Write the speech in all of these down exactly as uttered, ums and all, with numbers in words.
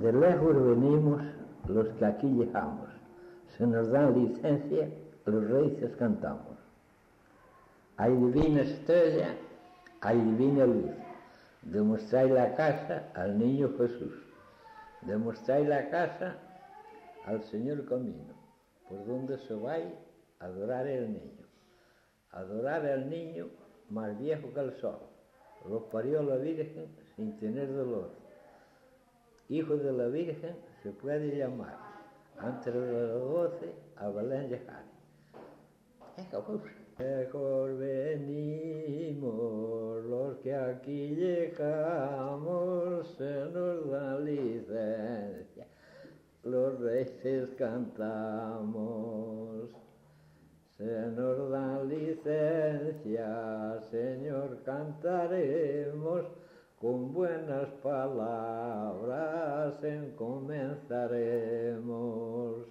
De lejos venimos los que aquí llegamos, se nos dan licencia, los reyes cantamos. Hay divina estrella, hay divina luz, demostráis la casa al niño Jesús, demostráis la casa al Señor camino, por donde se va a adorar el niño. Adorar al niño más viejo que el sol, lo parió la Virgen sin tener dolor. Hijo de la Virgen se puede llamar, antes de las doce a Belén llegar. Mejor venimos los que aquí llegamos, se nos da licencia, los reyes cantamos. Se nos da licencia, Señor, cantaremos, con buenas palabras encomenzaremos.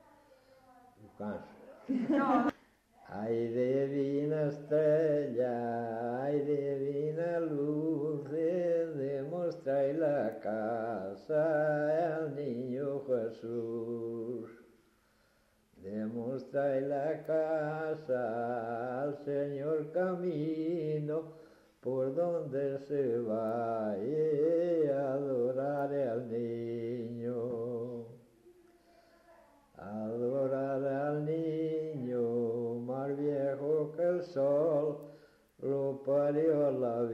No. Ay, divina estrella, ay, divina luz, demostráis la casa al niño Jesús. Demostráis la casa al Señor camino, por donde se va a adorar al niño. Adorar al niño, más viejo que el sol, lo parió la